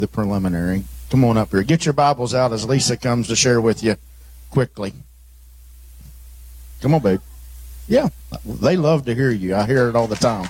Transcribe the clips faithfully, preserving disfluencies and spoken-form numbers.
the preliminary. Come on up here. Get your Bibles out as Lisa comes to share with you quickly. Come on, babe. Yeah, they love to hear you. I hear it all the time.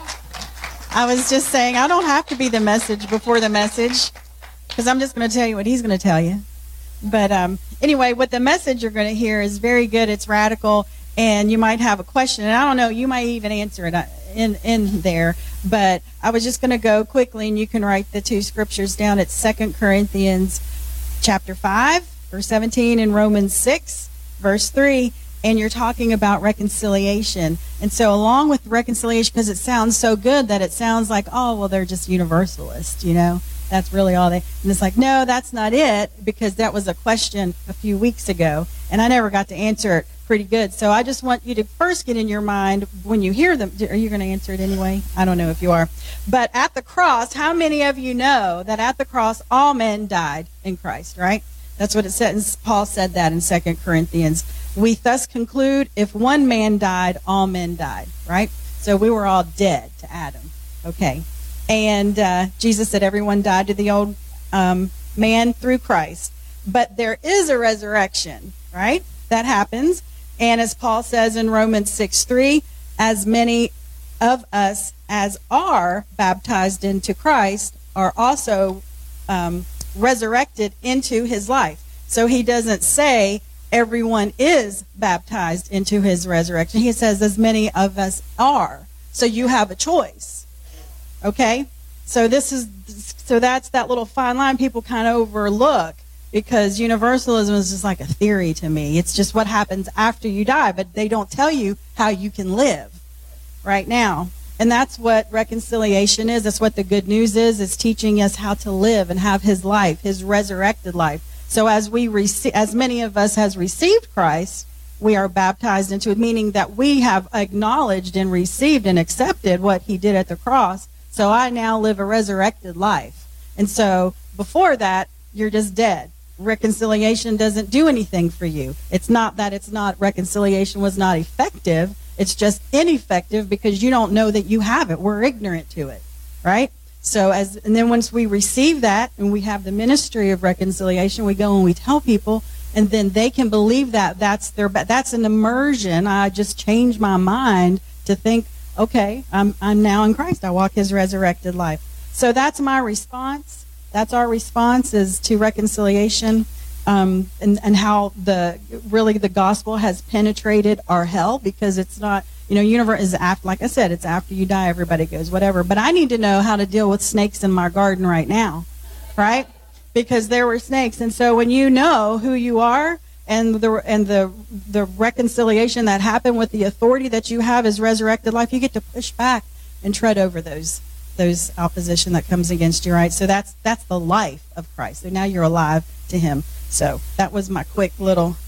I was just saying, I don't have to be the message before the message, because I'm just going to tell you what he's going to tell you. But um, anyway, what the message you're going to hear is very good. It's radical, and you might have a question. And I don't know, you might even answer it in, in there. But I was just going to go quickly, and you can write the two scriptures down. It's Second Corinthians chapter five, verse seventeen, and Romans six, verse three. And you're talking about reconciliation. And so along with reconciliation, because it sounds so good that it sounds like, oh, well, they're just universalists, you know. That's really all they... And it's like, no, that's not it, because that was a question a few weeks ago, and I never got to answer it pretty good. So I just want you to first get in your mind when you hear them. Are you going to answer it anyway? I don't know if you are. But at the cross, how many of you know that at the cross all men died in Christ, right? That's what it says. Paul said that in Second Corinthians. We thus conclude, if one man died, all men died, right? So we were all dead to Adam, okay? And uh, Jesus said everyone died to the old um, man through Christ. But there is a resurrection, right? That happens. And as Paul says in Romans six three, as many of us as are baptized into Christ are also um, resurrected into his life. So he doesn't say everyone is baptized into his resurrection. He says as many of us are. So you have a choice. Okay? So this is so that's that little fine line people kind of overlook, because universalism is just like a theory to me. It's just what happens after you die, but they don't tell you how you can live right now. And that's what reconciliation is. That's what the good news is. It's teaching us how to live and have his life, his resurrected life. So as we receive, as many of us has received Christ, we are baptized into it, meaning that we have acknowledged and received and accepted what he did at the cross. So I now live a resurrected life. And so before that, you're just dead. Reconciliation doesn't do anything for you. It's not that it's not, reconciliation was not effective. It's just ineffective because you don't know that you have it. We're ignorant to it, right? So as, and then once we receive that and we have the ministry of reconciliation, we go and we tell people, and then they can believe that that's their, that's an immersion. I just changed my mind to think, okay, I'm, I'm now in Christ. I walk his resurrected life. So that's my response. That's our response is to reconciliation, um, and, and how the, really the gospel has penetrated our hell, because it's not, you know, universe is after, like I said, it's after you die, everybody goes, whatever. But I need to know how to deal with snakes in my garden right now, right? Because there were snakes. And so when you know who you are and the and the the reconciliation that happened with the authority that you have as resurrected life, you get to push back and tread over those those opposition that comes against you, right? So that's that's the life of Christ. So now you're alive to him. So that was my quick little...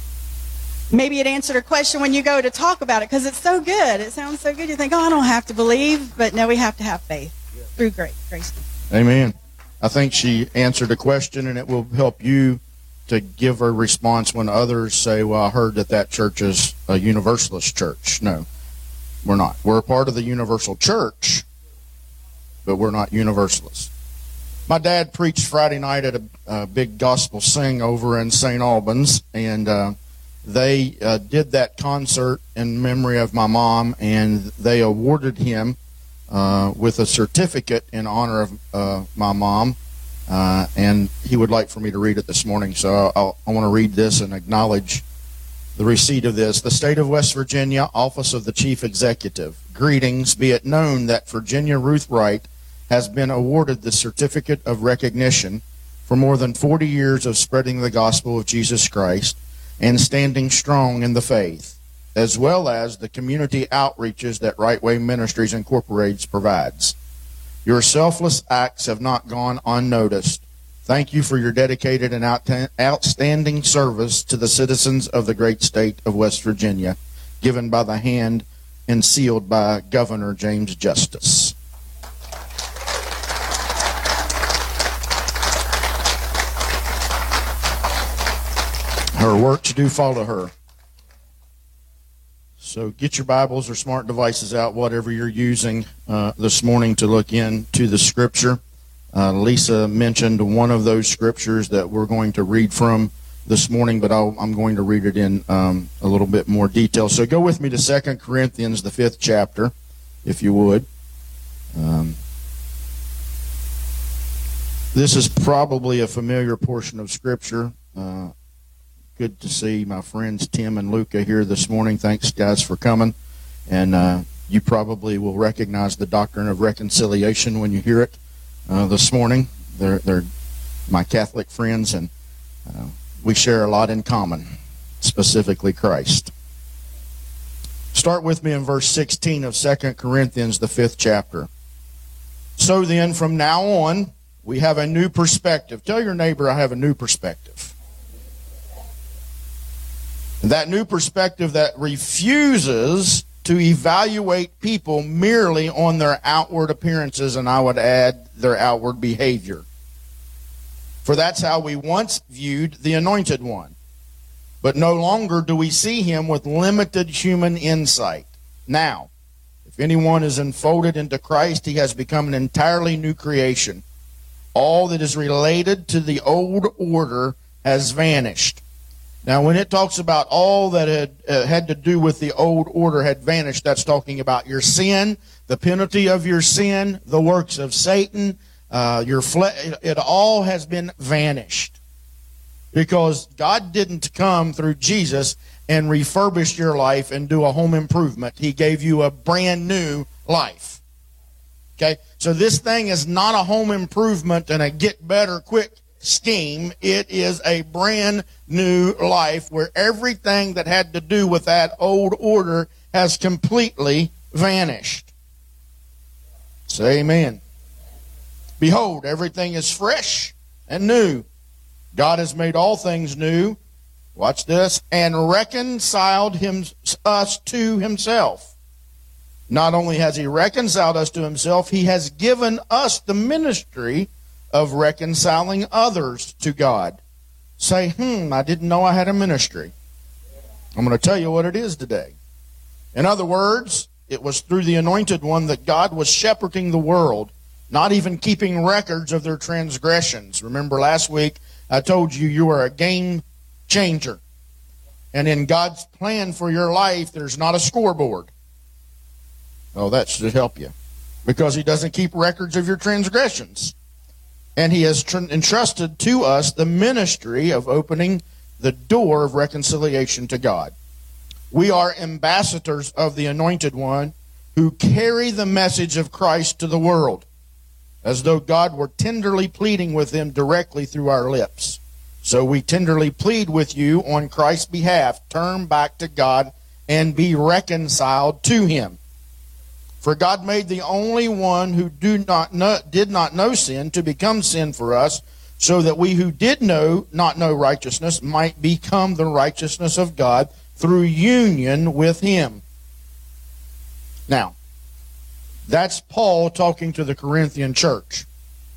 Maybe it answered a question when you go to talk about it, because it's so good. It sounds so good. You think, oh, I don't have to believe, but no, we have to have faith through grace. grace. Amen. I think she answered a question, and it will help you to give a response when others say, well, I heard that that church is a universalist church. No, we're not. We're a part of the universal church, but we're not universalists. My dad preached Friday night at a, a big gospel sing over in Saint Albans, and uh, they uh, did that concert in memory of my mom, and they awarded him uh, with a certificate in honor of uh, my mom, uh, and he would like for me to read it this morning, so I'll, I want to read this and acknowledge the receipt of this. The State of West Virginia, Office of the Chief Executive. Greetings. Be it known that Virginia Ruth Wright has been awarded the Certificate of Recognition for more than forty years of spreading the gospel of Jesus Christ and standing strong in the faith, as well as the community outreaches that Right Way Ministries Incorporated provides. Your selfless acts have not gone unnoticed. Thank you for your dedicated and out outstanding service to the citizens of the great state of West Virginia, given by the hand and sealed by Governor James Justice. Her works do follow her. So get your Bibles or smart devices out, whatever you're using uh, this morning to look into the Scripture. Uh, Lisa mentioned one of those scriptures that we're going to read from this morning, but I'll, I'm going to read it in um, a little bit more detail. So go with me to Second Corinthians, the fifth chapter, if you would. Um, this is probably a familiar portion of Scripture. Uh, good to see my friends Tim and Luca here this morning. Thanks, guys, for coming. And uh, you probably will recognize the doctrine of reconciliation when you hear it uh, this morning. They're, they're my Catholic friends, and uh, we share a lot in common, specifically Christ. Start with me in verse sixteen of Second Corinthians, the fifth chapter. So then, from now on, we have a new perspective. Tell your neighbor, I have a new perspective. And that new perspective that refuses to evaluate people merely on their outward appearances, and I would add, their outward behavior. For that's how we once viewed the Anointed One. But no longer do we see him with limited human insight. Now, if anyone is enfolded into Christ, he has become an entirely new creation. All that is related to the old order has vanished. Now, when it talks about all that had, uh, had to do with the old order had vanished, that's talking about your sin, the penalty of your sin, the works of Satan, uh, your fle- it, it all has been vanished. Because God didn't come through Jesus and refurbish your life and do a home improvement. He gave you a brand new life. Okay? So this thing is not a home improvement and a get better quick scheme. It is a brand new life where everything that had to do with that old order has completely vanished. Say amen. Behold, everything is fresh and new. God has made all things new. Watch this. And reconciled him, us to himself. Not only has he reconciled us to himself, he has given us the ministry of reconciling others to God. Say, hmm, I didn't know I had a ministry. I'm going to tell you what it is today. In other words, it was through the Anointed One that God was shepherding the world, not even keeping records of their transgressions. Remember last week, I told you you are a game changer. And in God's plan for your life, there's not a scoreboard. Oh, that should help you. Because he doesn't keep records of your transgressions. And he has tr- entrusted to us the ministry of opening the door of reconciliation to God. We are ambassadors of the Anointed One who carry the message of Christ to the world, as though God were tenderly pleading with them directly through our lips. So we tenderly plead with you on Christ's behalf, turn back to God and be reconciled to him. For God made the only one who do not know, did not know sin to become sin for us, so that we who did know not know righteousness might become the righteousness of God through union with him. Now, that's Paul talking to the Corinthian church.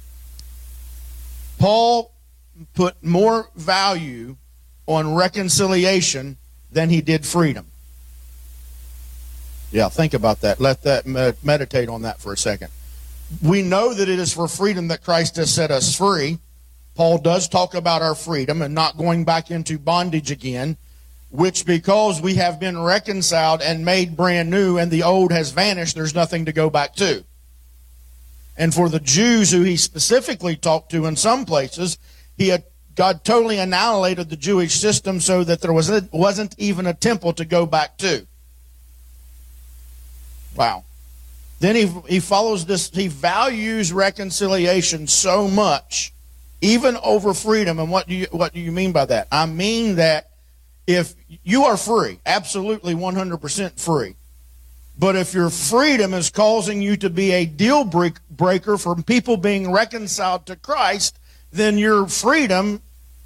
Paul put more value on reconciliation than he did freedom. Yeah, think about that. Let that med- meditate on that for a second. We know that it is for freedom that Christ has set us free. Paul does talk about our freedom and not going back into bondage again, which because we have been reconciled and made brand new and the old has vanished, there's nothing to go back to. And for the Jews who he specifically talked to in some places, he had, God totally annihilated the Jewish system so that there was a, wasn't even a temple to go back to. Wow. Then he he follows this, he values reconciliation so much, even over freedom. And what do you what do you mean by that? I mean that if you are free, absolutely one hundred percent free, but if your freedom is causing you to be a deal break, breaker from people being reconciled to Christ, then your freedom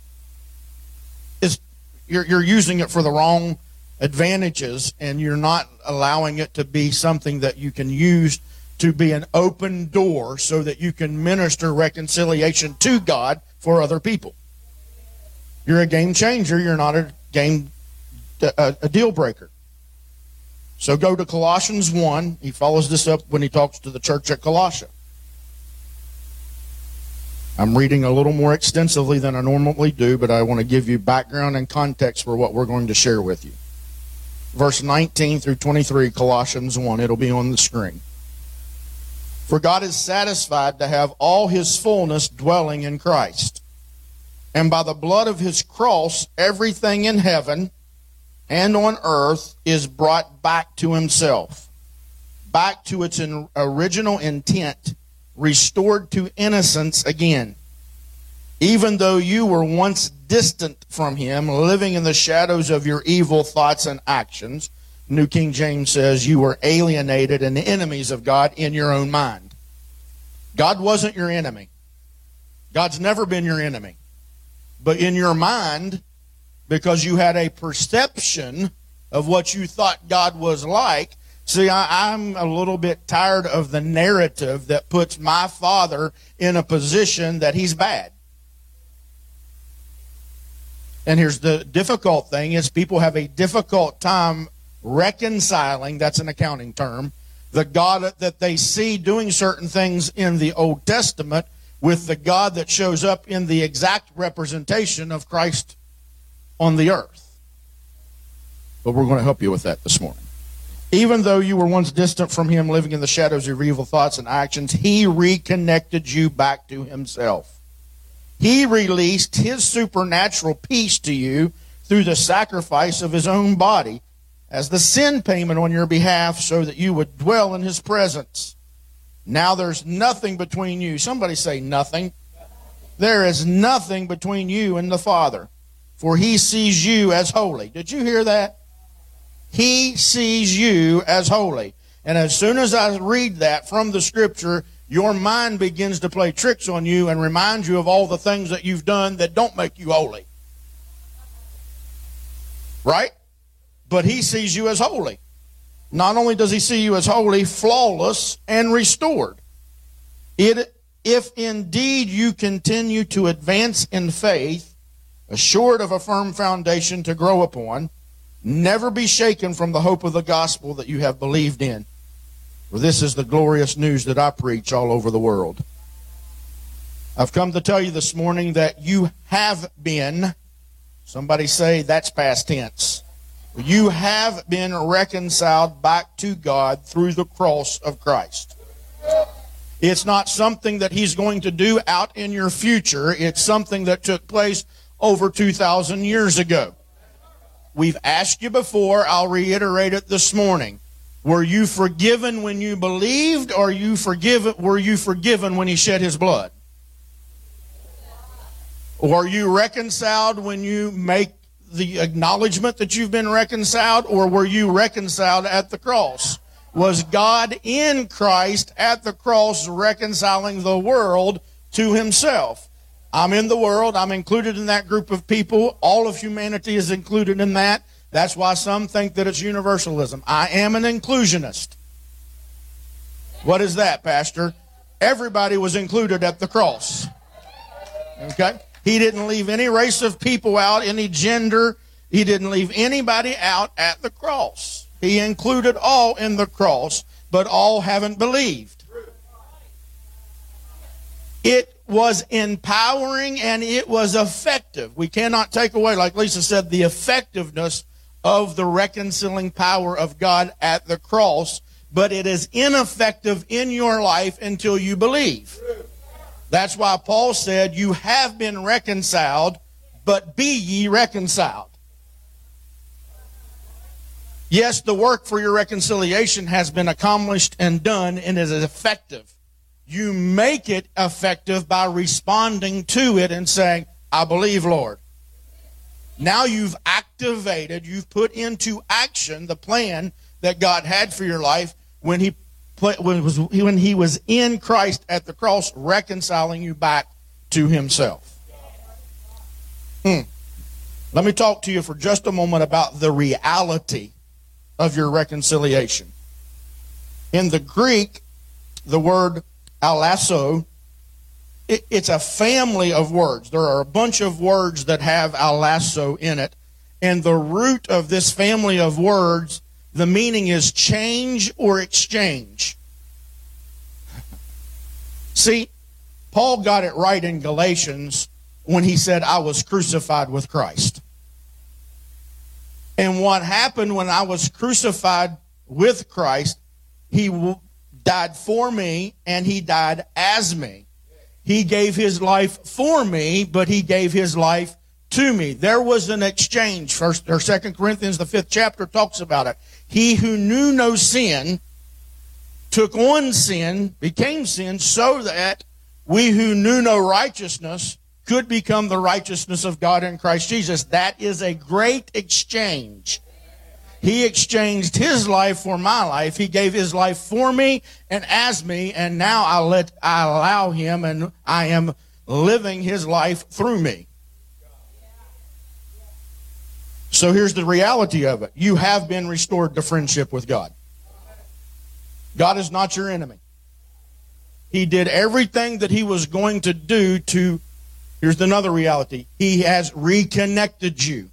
is you're you're using it for the wrong advantages, and you're not allowing it to be something that you can use to be an open door so that you can minister reconciliation to God for other people. You're a game changer. You're not a game a, a deal breaker. So go to Colossians one. He follows this up when he talks to the church at Colossia. I'm reading a little more extensively than I normally do, but I want to give you background and context for what we're going to share with you. Verse nineteen through twenty-three, Colossians one. It'll be on the screen. For God is satisfied to have all his fullness dwelling in Christ. And by the blood of his cross, everything in heaven and on earth is brought back to himself, back to its original intent, restored to innocence again. Even though you were once distant from him, living in the shadows of your evil thoughts and actions, New King James says you were alienated and enemies of God in your own mind. God wasn't your enemy. God's never been your enemy. But in your mind, because you had a perception of what you thought God was like, see, I, I'm a little bit tired of the narrative that puts my father in a position that he's bad. And here's the difficult thing is people have a difficult time reconciling, that's an accounting term, the God that they see doing certain things in the Old Testament with the God that shows up in the exact representation of Christ on the earth. But we're going to help you with that this morning. Even though you were once distant from him, living in the shadows of evil thoughts and actions, he reconnected you back to himself. He released his supernatural peace to you through the sacrifice of his own body as the sin payment on your behalf so that you would dwell in his presence. Now there's nothing between you. Somebody say nothing. There is nothing between you and the Father, for he sees you as holy. Did you hear that? He sees you as holy. And as soon as I read that from the Scripture, your mind begins to play tricks on you and remind you of all the things that you've done that don't make you holy. Right? But he sees you as holy. Not only does he see you as holy, flawless, and restored. It, if indeed you continue to advance in faith, assured of a firm foundation to grow upon, never be shaken from the hope of the gospel that you have believed in. For this is the glorious news that I preach all over the world. I've come to tell you this morning that you have been, somebody say that's past tense, you have been reconciled back to God through the cross of Christ. It's not something that he's going to do out in your future. It's something that took place over two thousand years ago. We've asked you before, I'll reiterate it this morning. Were you forgiven when you believed, or you forgiven, were you forgiven when he shed his blood? Or are you reconciled when you make the acknowledgement that you've been reconciled, or were you reconciled at the cross? Was God in Christ at the cross reconciling the world to himself? I'm in the world. I'm included in that group of people. All of humanity is included in that. That's why some think that it's universalism. I am an inclusionist. What is that, Pastor? Everybody was included at the cross. Okay? He didn't leave any race of people out, any gender. He didn't leave anybody out at the cross. He included all in the cross, but all haven't believed. It was empowering and it was effective. We cannot take away, like Lisa said, the effectiveness of the reconciling power of God at the cross, but it is ineffective in your life until you believe. That's why Paul said, you have been reconciled, but be ye reconciled. Yes, the work for your reconciliation has been accomplished and done and is effective. You make it effective by responding to it and saying, I believe, Lord. Now you've activated, you've put into action the plan that God had for your life when he when was when he was in Christ at the cross, reconciling you back to himself. Hmm. Let me talk to you for just a moment about the reality of your reconciliation. In the Greek, the word alasso, it, it's a family of words. There are a bunch of words that have alasso in it. And the root of this family of words, the meaning is change or exchange. See, Paul got it right in Galatians when he said, I was crucified with Christ. And what happened when I was crucified with Christ, he died for me and he died as me. He gave his life for me, but he gave his life to me. There was an exchange. First or Second Corinthians, the fifth chapter, talks about it. He who knew no sin took on sin, became sin, so that we who knew no righteousness could become the righteousness of God in Christ Jesus. That is a great exchange. He exchanged his life for my life. He gave his life for me and as me, and now I let I allow him, and I am living his life through me. So here's the reality of it. You have been restored to friendship with God. God is not your enemy. He did everything that he was going to do to, here's another reality, he has reconnected you.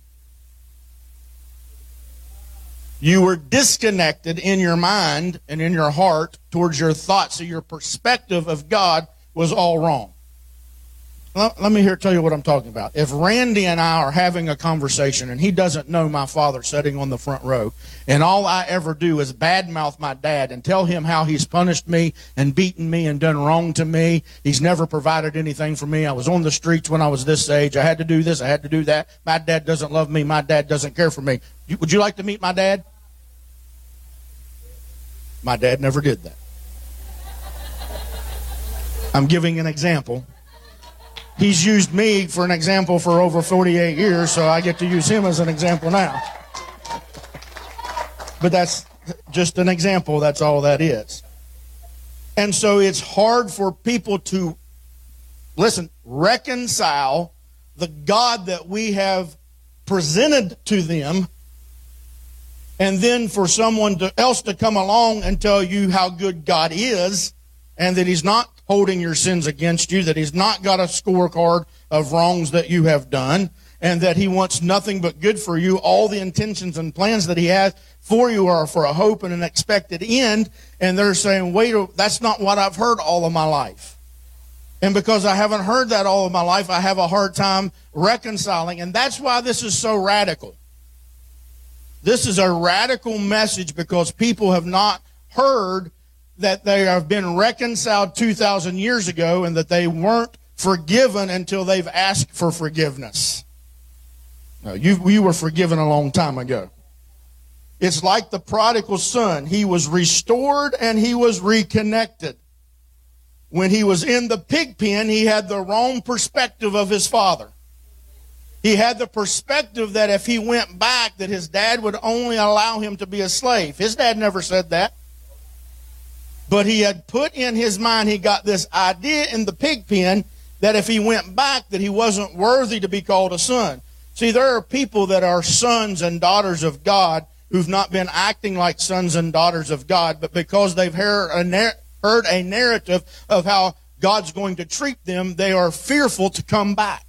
You were disconnected in your mind and in your heart towards your thoughts, so your perspective of God was all wrong. Let, let me here tell you what I'm talking about. If Randy and I are having a conversation and he doesn't know my father sitting on the front row, and all I ever do is badmouth my dad and tell him how he's punished me and beaten me and done wrong to me, he's never provided anything for me, I was on the streets when I was this age, I had to do this, I had to do that, my dad doesn't love me, my dad doesn't care for me. Would you like to meet my dad? My dad never did that. I'm giving an example. He's used me for an example for over forty-eight years, so I get to use him as an example now. But that's just an example. That's all that is. And so it's hard for people to, listen, reconcile the God that we have presented to them, and then for someone to, else to come along and tell you how good God is, and that he's not holding your sins against you, that he's not got a scorecard of wrongs that you have done, and that he wants nothing but good for you. All the intentions and plans that he has for you are for a hope and an expected end. And they're saying, wait, that's not what I've heard all of my life. And because I haven't heard that all of my life, I have a hard time reconciling. And that's why this is so radical. This is a radical message because people have not heard that they have been reconciled two thousand years ago and that they weren't forgiven until they've asked for forgiveness. No, you, you were forgiven a long time ago. It's like the prodigal son. He was restored and he was reconnected. When he was in the pig pen, he had the wrong perspective of his father. He had the perspective that if he went back, that his dad would only allow him to be a slave. His dad never said that. But he had put in his mind, he got this idea in the pig pen that if he went back, that he wasn't worthy to be called a son. See, there are people that are sons and daughters of God who've not been acting like sons and daughters of God, but because they've heard a, nar- heard a narrative of how God's going to treat them, they are fearful to come back.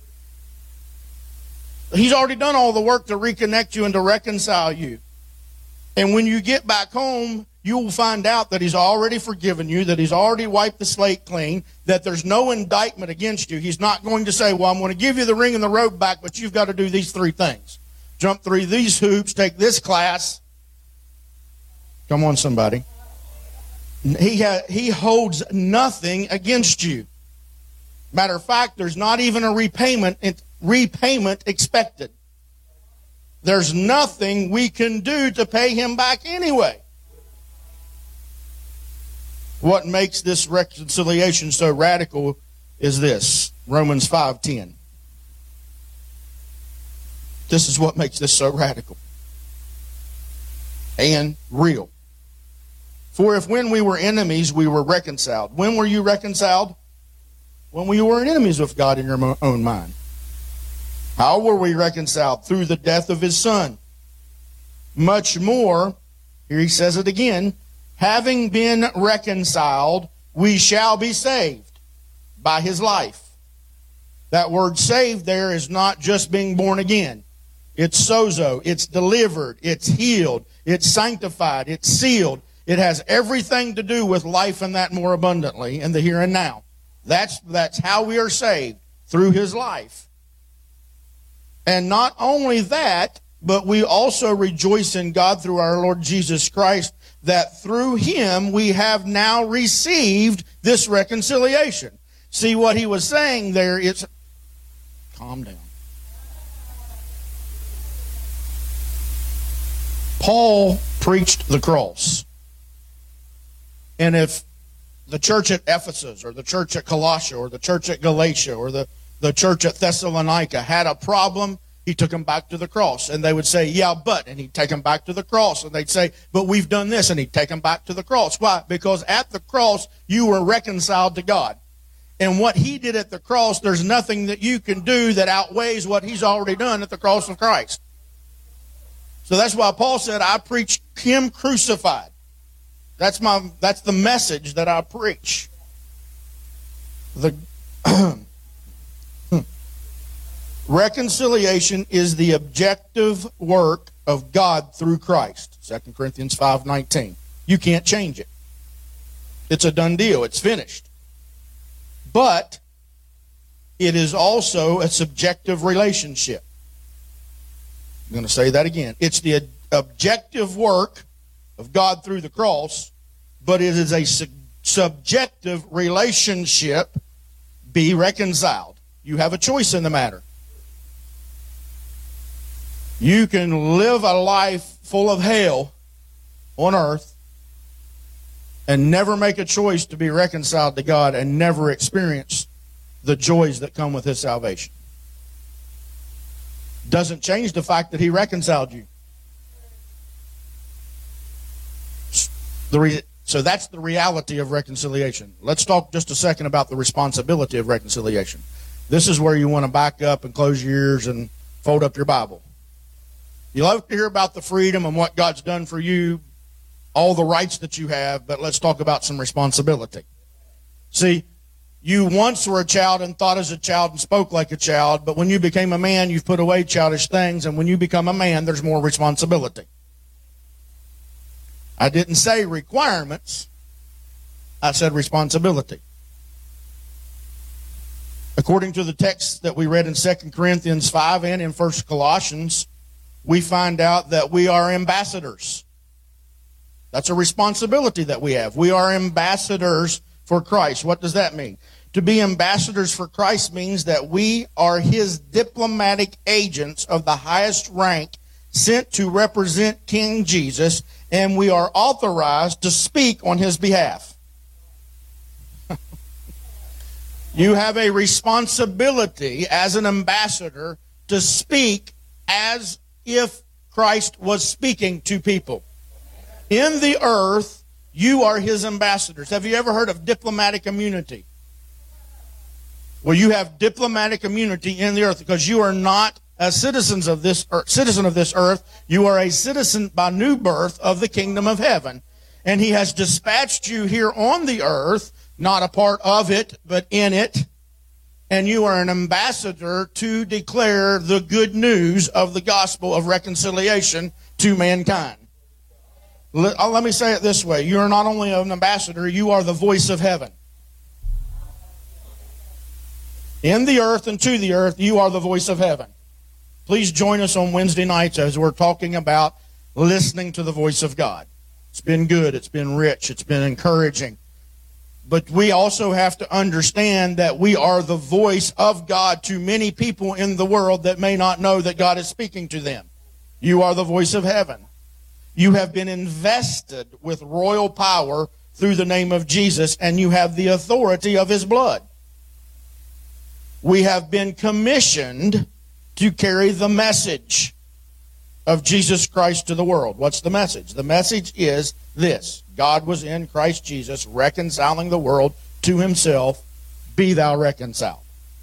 He's already done all the work to reconnect you and to reconcile you. And when you get back home, you will find out that he's already forgiven you, that he's already wiped the slate clean, that there's no indictment against you. He's not going to say, well, I'm going to give you the ring and the robe back, but you've got to do these three things. Jump through these hoops, take this class. Come on, somebody. He, ha- he holds nothing against you. Matter of fact, there's not even a repayment, repayment expected. There's nothing we can do to pay him back anyway. What makes this reconciliation so radical is this, Romans five ten. This is what makes this so radical and real. For if when we were enemies, we were reconciled. When were you reconciled? When we were enemies with God in your own mind. How were we reconciled? Through the death of his son. Much more, here he says it again, having been reconciled, we shall be saved by his life. That word saved there is not just being born again. It's sozo, it's delivered, it's healed, it's sanctified, it's sealed. It has everything to do with life and that more abundantly in the here and now. That's, that's how we are saved, through his life. And not only that, but we also rejoice in God through our Lord Jesus Christ, that through him we have now received this reconciliation. See, what he was saying there is, calm down. Paul preached the cross. And if the church at Ephesus or the church at Colossia or the church at Galatia or the, the church at Thessalonica had a problem, he took them back to the cross. And they would say, yeah, but, and he'd take them back to the cross. And they'd say, but we've done this, and he'd take them back to the cross. Why? Because at the cross, you were reconciled to God. And what he did at the cross, there's nothing that you can do that outweighs what he's already done at the cross of Christ. So that's why Paul said, I preach him crucified. That's my, that's the message that I preach. The reconciliation is the objective work of God through Christ. Second Corinthians five nineteen. You can't change it. It's a done deal. It's finished. But it is also a subjective relationship. I'm going to say that again. It's the objective work of God through the cross, but it is a su- subjective relationship. Be reconciled. You have a choice in the matter. You can live a life full of hell on earth and never make a choice to be reconciled to God and never experience the joys that come with his salvation. Doesn't change the fact that he reconciled you. The re- so that's the reality of reconciliation. Let's talk just a second about the responsibility of reconciliation. This is where you want to back up and close your ears and fold up your Bible. You love to hear about the freedom and what God's done for you, all the rights that you have, but let's talk about some responsibility. See, you once were a child and thought as a child and spoke like a child, but when you became a man, you've put away childish things, and when you become a man, there's more responsibility. I didn't say requirements. I said responsibility. According to the text that we read in Second Corinthians five and in First Colossians, we find out that we are ambassadors. That's a responsibility that we have. We are ambassadors for Christ. What does that mean? To be ambassadors for Christ means that we are his diplomatic agents of the highest rank, sent to represent King Jesus, and we are authorized to speak on his behalf. You have a responsibility as an ambassador to speak as if Christ was speaking to people. In the earth, you are his ambassadors. Have you ever heard of diplomatic immunity? Well, you have diplomatic immunity in the earth because you are not a citizens of this earth, citizen of this earth. You are a citizen by new birth of the kingdom of heaven. And he has dispatched you here on the earth, not a part of it, but in it. And you are an ambassador to declare the good news of the gospel of reconciliation to mankind. Let, let me say it this way. You are not only an ambassador, you are the voice of heaven. In the earth and to the earth, you are the voice of heaven. Please join us on Wednesday nights as we're talking about listening to the voice of God. It's been good. It's been rich. It's been encouraging. But we also have to understand that we are the voice of God to many people in the world that may not know that God is speaking to them. You are the voice of heaven. You have been invested with royal power through the name of Jesus, and you have the authority of his blood. We have been commissioned to carry the message of Jesus Christ to the world. What's the message? The message is this: God was in Christ Jesus, reconciling the world to himself. Be thou reconciled.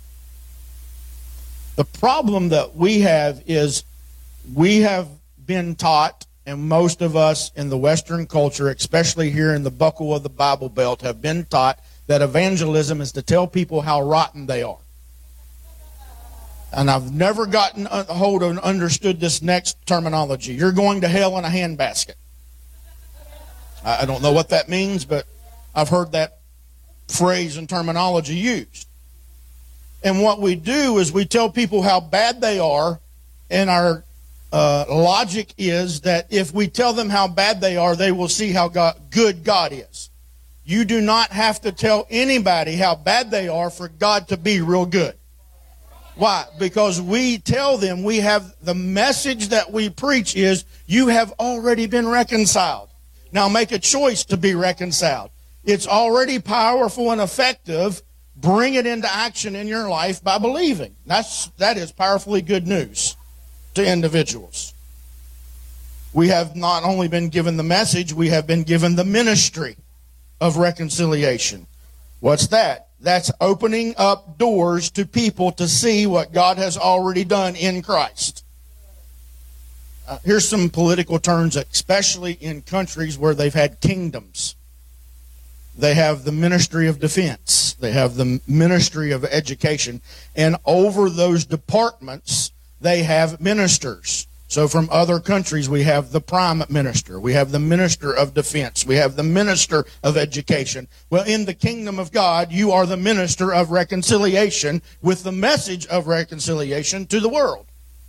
The problem that we have is we have been taught, and most of us in the Western culture, especially here in the buckle of the Bible Belt, have been taught that evangelism is to tell people how rotten they are. And I've never gotten a hold of and understood this next terminology. You're going to hell in a handbasket. I don't know what that means, but I've heard that phrase and terminology used. And what we do is we tell people how bad they are, and our uh, logic is that if we tell them how bad they are, they will see how God, good God is. You do not have to tell anybody how bad they are for God to be real good. Why? Because we tell them, we have the message that we preach is, you have already been reconciled. Now make a choice to be reconciled. It's already powerful and effective. Bring it into action in your life by believing. That's, that is powerfully good news to individuals. We have not only been given the message, we have been given the ministry of reconciliation. What's that? That's opening up doors to people to see what God has already done in Christ. Uh, here's some political terms, especially in countries where they've had kingdoms. They have the ministry of defense. They have the ministry of education. And over those departments, they have ministers. So from other countries, we have the prime minister. We have the minister of defense. We have the minister of education. Well, in the kingdom of God, you are the minister of reconciliation with the message of reconciliation to the world.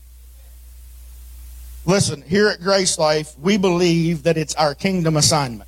Listen, here at Grace Life, we believe that it's our kingdom assignment.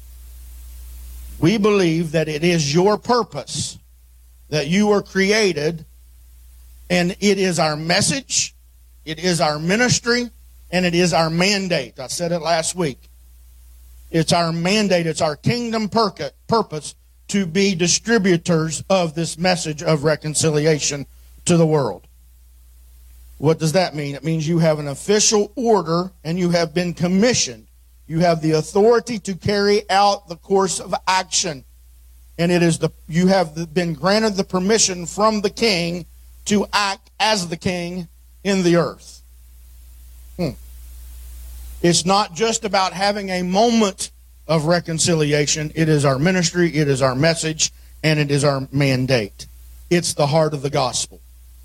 We believe that it is your purpose, that you were created, and it is our message, it is our ministry, and it is our mandate. I said it last week. It's our mandate, it's our kingdom purpose to be distributors of this message of reconciliation to the world. What does that mean? It means you have an official order and you have been commissioned. You have the authority to carry out the course of action. And it is the you have been granted the permission from the king to act as the king in the earth. Hmm. It's not just about having a moment of reconciliation. It is our ministry, it is our message, and it is our mandate. It's the heart of the gospel.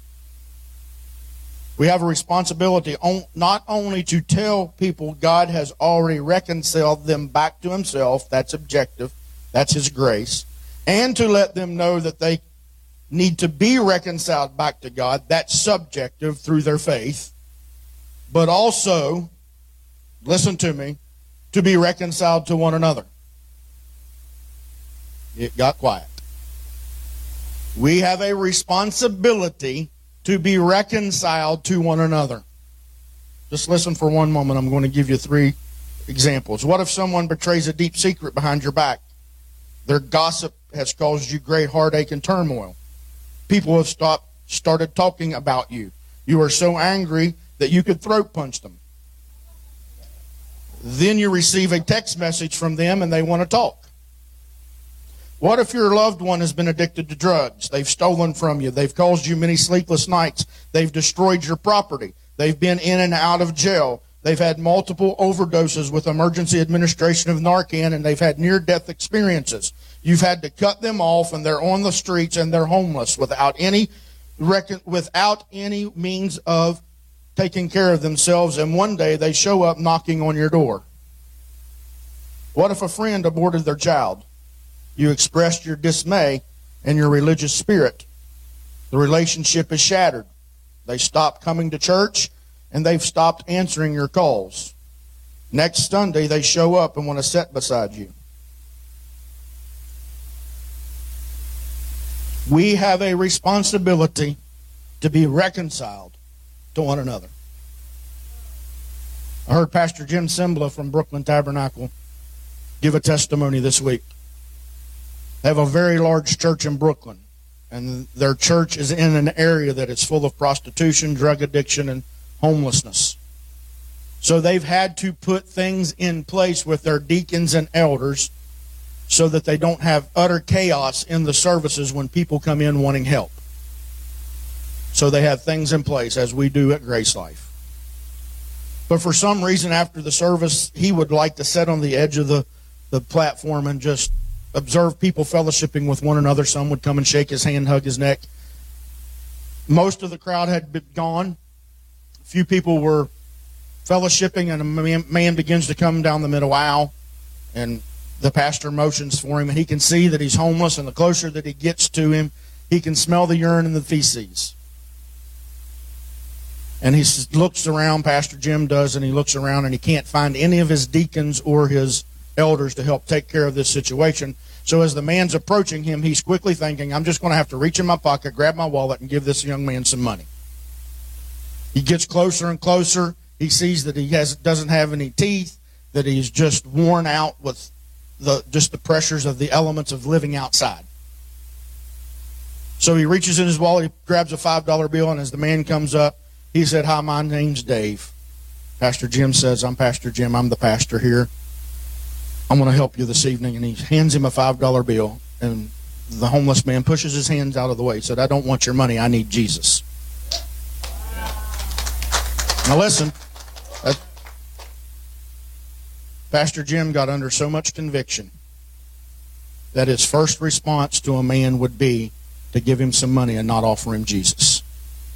We have a responsibility on, not only to tell people God has already reconciled them back to himself, that's objective, that's his grace, and to let them know that they need to be reconciled back to God, that's subjective through their faith, but also, listen to me, to be reconciled to one another. It got quiet. We have a responsibility to be reconciled to one another. Just listen for one moment. I'm going to give you three examples. What if someone betrays a deep secret behind your back? Their gossip has caused you great heartache and turmoil. People have stopped, started talking about you. You are so angry that you could throat punch them. Then you receive a text message from them and they want to talk. What if your loved one has been addicted to drugs? They've stolen from you. They've caused you many sleepless nights. They've destroyed your property. They've been in and out of jail. They've had multiple overdoses with emergency administration of Narcan, and they've had near-death experiences. You've had to cut them off, and they're on the streets, and they're homeless without any, without any means of taking care of themselves, and one day they show up knocking on your door. What if a friend aborted their child? You expressed your dismay and your religious spirit. The relationship is shattered. They stopped coming to church, and they've stopped answering your calls. Next Sunday, they show up and want to sit beside you. We have a responsibility to be reconciled to one another. I heard Pastor Jim Sembla from Brooklyn Tabernacle give a testimony this week. They have a very large church in Brooklyn, and their church is in an area that is full of prostitution, drug addiction, and homelessness. So they've had to put things in place with their deacons and elders so that they don't have utter chaos in the services when people come in wanting help. So they have things in place, as we do at Grace Life. But for some reason, after the service, he would like to sit on the edge of the, the platform and just observe people fellowshipping with one another. Some would come and shake his hand, hug his neck. Most of the crowd had been gone. A few people were fellowshipping, and a man, man begins to come down the middle aisle, and The pastor motions for him, and he can see that he's homeless, and the closer that he gets to him, he can smell the urine and the feces. And he looks around, Pastor Jim does, and he looks around, and he can't find any of his deacons or his elders to help take care of this situation. So as the man's approaching him, he's quickly thinking, I'm just going to have to reach in my pocket, grab my wallet, and give this young man some money. He gets closer and closer. He sees that he has doesn't have any teeth, that he's just worn out with the just the pressures of the elements of living outside. So he reaches in his wallet, he grabs a five dollar bill, and as the man comes up, he said, hi, my name's Dave. Pastor Jim says, I'm Pastor Jim. I'm the pastor here. I'm going to help you this evening. And he hands him a five dollar bill, and the homeless man pushes his hands out of the way. He said, I don't want your money. I need Jesus. Now listen, uh, Pastor Jim got under so much conviction that his first response to a man would be to give him some money and not offer him Jesus.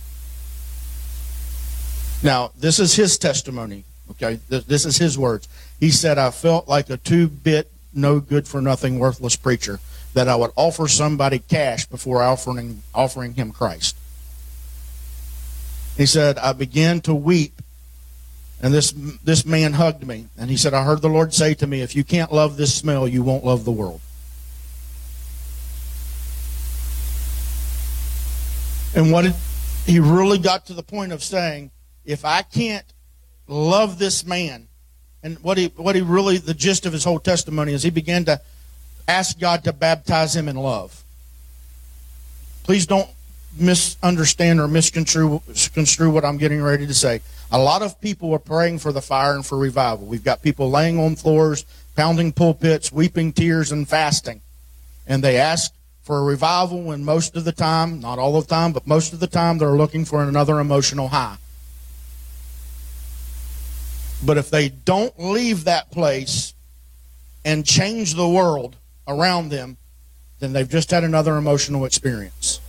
Now, this is his testimony, okay? This is his words. He said, I felt like a two-bit, no-good-for-nothing, worthless preacher, that I would offer somebody cash before offering, offering him Christ. He said, I began to weep, and this, this man hugged me. And he said, I heard the Lord say to me, if you can't love this smell, you won't love the world. And what it, he really got to the point of saying, if I can't love this man, and what he what he really, the gist of his whole testimony is he began to ask God to baptize him in love. Please don't misunderstand or misconstrue construe what I'm getting ready to say. A lot of people are praying for the fire and for revival. We've got people laying on floors, pounding pulpits, weeping tears, and fasting. And they ask for a revival when most of the time, not all the time, but most of the time, they're looking for another emotional high. But if they don't leave that place and change the world around them, then they've just had another emotional experience.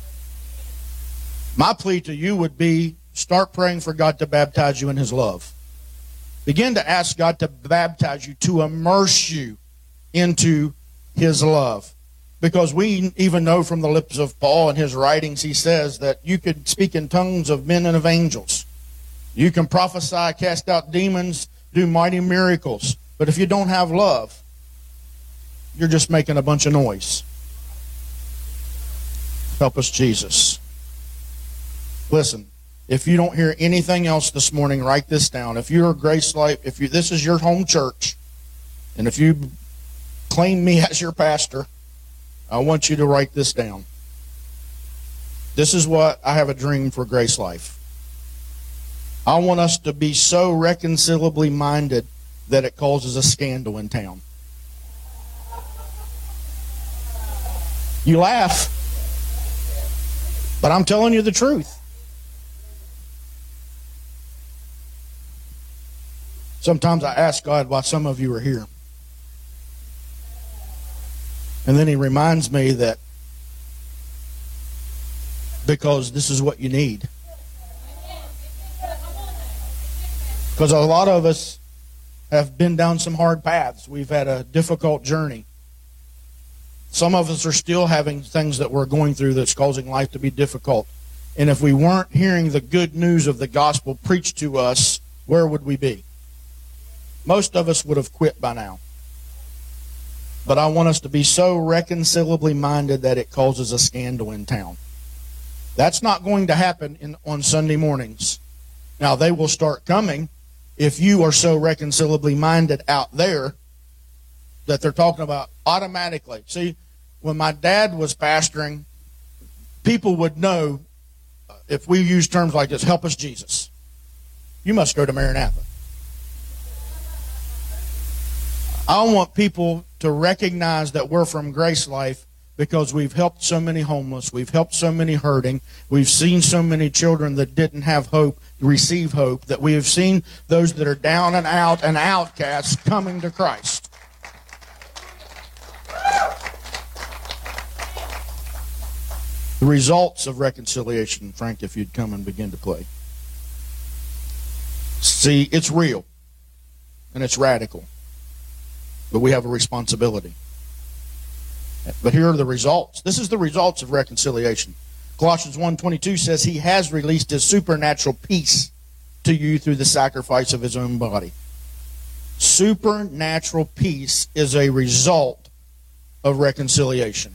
My plea to you would be, start praying for God to baptize you in His love. Begin to ask God to baptize you, to immerse you into His love. Because we even know from the lips of Paul in his writings, he says that you could speak in tongues of men and of angels. You can prophesy, cast out demons, do mighty miracles. But if you don't have love, you're just making a bunch of noise. Help us, Jesus. Listen, if you don't hear anything else this morning, write this down. If you're a Grace Life, if you this is your home church, and if you claim me as your pastor, I want you to write this down. This is what I have a dream for Grace Life. I want us to be so reconcilably minded that it causes a scandal in town. You laugh, but I'm telling you the truth. Sometimes I ask God why some of you are here. And then He reminds me that because this is what you need. Because a lot of us have been down some hard paths. We've had a difficult journey. Some of us are still having things that we're going through that's causing life to be difficult. And if we weren't hearing the good news of the gospel preached to us, where would we be? Most of us would have quit by now. But I want us to be so reconcilably minded that it causes a scandal in town. That's not going to happen in, on Sunday mornings. Now, they will start coming if you are so reconcilably minded out there that they're talking about automatically. See, when my dad was pastoring, people would know, if we use terms like this, help us, Jesus. You must go to Maranatha. I want people to recognize that we're from Grace Life because we've helped so many homeless, we've helped so many hurting, we've seen so many children that didn't have hope receive hope, that we have seen those that are down and out and outcasts coming to Christ. The results of reconciliation, Frank, if you'd come and begin to play. See, it's real and it's radical. but we have a responsibility. But here are the results. This is the results of reconciliation. Colossians one twenty-two says he has released his supernatural peace to you through the sacrifice of his own body. Supernatural peace is a result of reconciliation.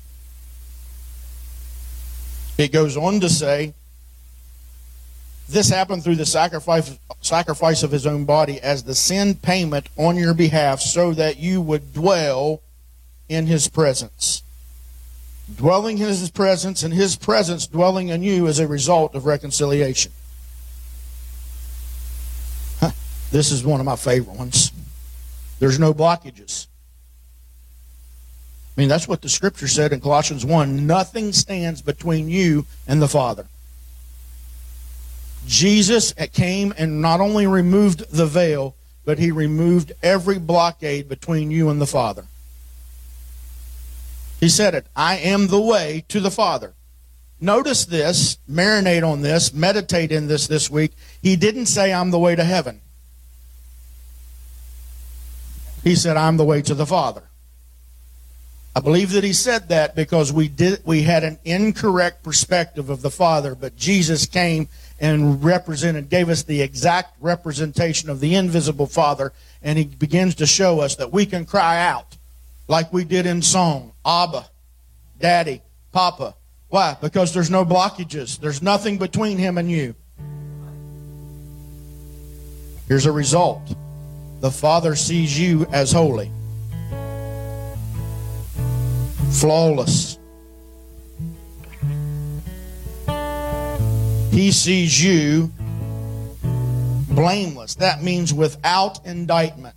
It goes on to say, this happened through the sacrifice, sacrifice of his own body as the sin payment on your behalf, so that you would dwell in his presence. Dwelling in his presence and his presence dwelling in you is a result of reconciliation. Huh. This is one of my favorite ones. There's no blockages. I mean, that's what the scripture said in Colossians one. Nothing stands between you and the Father. Jesus came and not only removed the veil, but he removed every blockade between you and the Father. He said it, I am the way to the Father. Notice this, marinate on this, meditate in this this week. He didn't say, I'm the way to heaven. He said, I'm the way to the Father. I believe that he said that because we did we had an incorrect perspective of the Father, but Jesus came and represented, gave us the exact representation of the invisible Father, and he begins to show us that we can cry out like we did in song, Abba, Daddy, Papa. Why? Because there's no blockages. There's nothing between him and you. Here's a result. The Father sees you as holy, flawless. He sees you blameless. That means without indictment.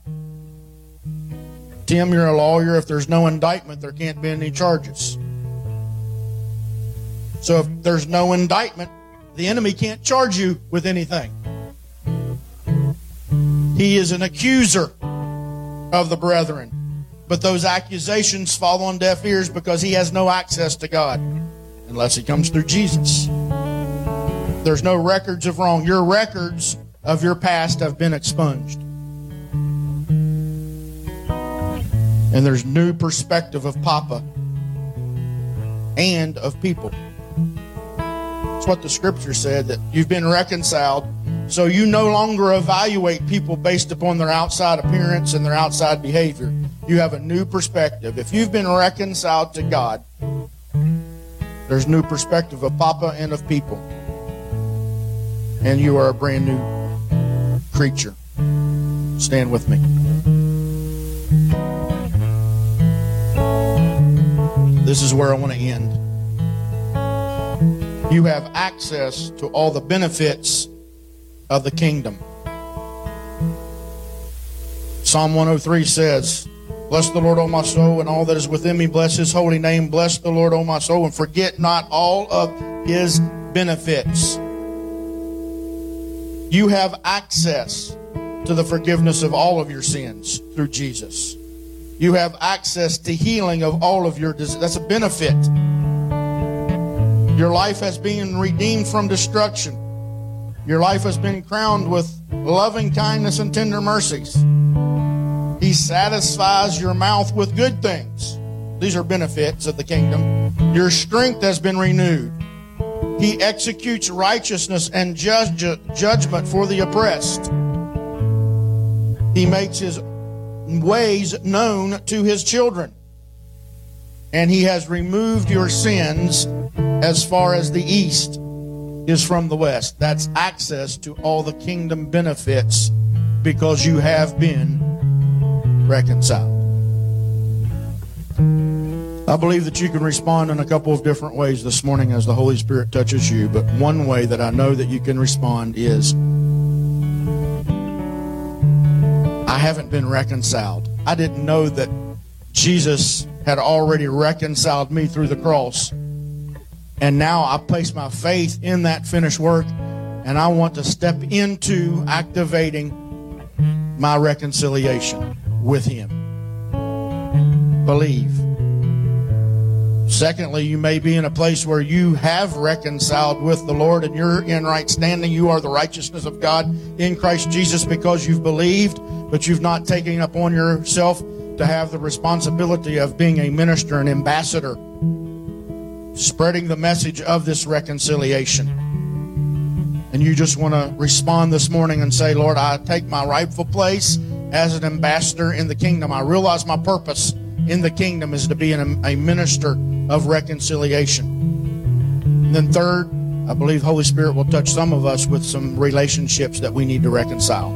Tim, you're a lawyer. If there's no indictment, there can't be any charges. So if there's no indictment, the enemy can't charge you with anything. He is an accuser of the brethren. But those accusations fall on deaf ears because he has no access to God unless he comes through Jesus. There's no records of wrong. Your records of your past have been expunged. And there's new perspective of Papa and of people. That's what the scripture said, that you've been reconciled, so you no longer evaluate people based upon their outside appearance and their outside behavior. You have a new perspective. If you've been reconciled to God, there's new perspective of Papa and of people. And you are a brand new creature. Stand with me. This is where I want to end. You have access to all the benefits of the kingdom. Psalm one oh three says, bless the Lord, O my soul, and all that is within me. Bless his holy name. Bless the Lord, O my soul, and forget not all of his benefits. You have access to the forgiveness of all of your sins through Jesus. You have access to healing of all of your diseases. That's a benefit. Your life has been redeemed from destruction. Your life has been crowned with loving kindness and tender mercies. He satisfies your mouth with good things. These are benefits of the kingdom. Your strength has been renewed. He executes righteousness and judge, judgment for the oppressed. He makes his ways known to his children. And he has removed your sins as far as the east is from the west. That's access to all the kingdom benefits because you have been reconciled. I believe that you can respond in a couple of different ways this morning as the Holy Spirit touches you, but one way that I know that you can respond is, I haven't been reconciled. I didn't know that Jesus had already reconciled me through the cross. And now I place my faith in that finished work, and I want to step into activating my reconciliation with him. Believe. Secondly, you may be in a place where you have reconciled with the Lord and you're in right standing. You are the righteousness of God in Christ Jesus because you've believed, but you've not taken upon yourself to have the responsibility of being a minister, an ambassador, spreading the message of this reconciliation. And you just want to respond this morning and say, Lord, I take my rightful place as an ambassador in the kingdom. I realize my purpose in the kingdom is to be an, a minister of reconciliation. And then third, I believe Holy Spirit will touch some of us with some relationships that we need to reconcile.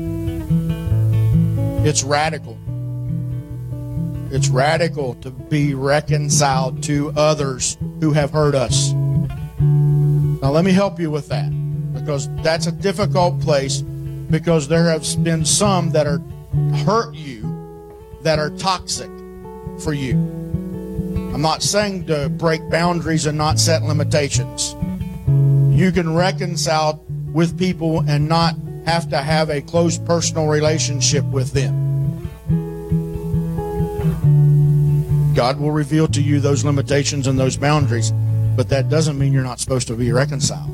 It's radical. It's radical to be reconciled to others who have hurt us. Now let me help you with that, because that's a difficult place, because there have been some that are hurt you that are toxic for you. I'm not saying to break boundaries and not set limitations. You can reconcile with people and not have to have a close personal relationship with them. God will reveal to you those limitations and those boundaries, but that doesn't mean you're not supposed to be reconciled.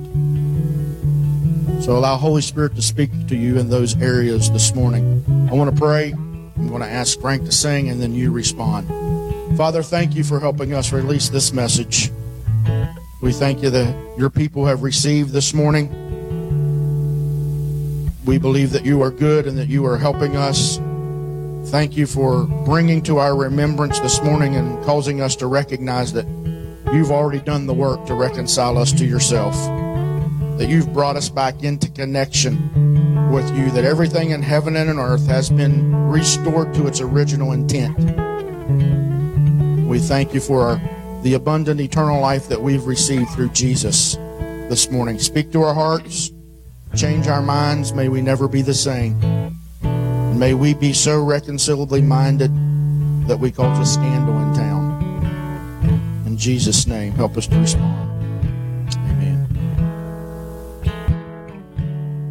So allow Holy Spirit to speak to you in those areas this morning. I want to pray. I'm going to ask Frank to sing, and then you respond. Father, thank you for helping us release this message. We thank you that your people have received this morning. We believe that you are good and that you are helping us. Thank you for bringing to our remembrance this morning and causing us to recognize that you've already done the work to reconcile us to yourself, that you've brought us back into connection with you, that everything in heaven and on earth has been restored to its original intent. We thank you for our, the abundant eternal life that we've received through Jesus this morning. Speak to our hearts, change our minds. May we never be the same. And may we be so reconcilably minded that we cause a scandal in town. In Jesus' name, help us to respond.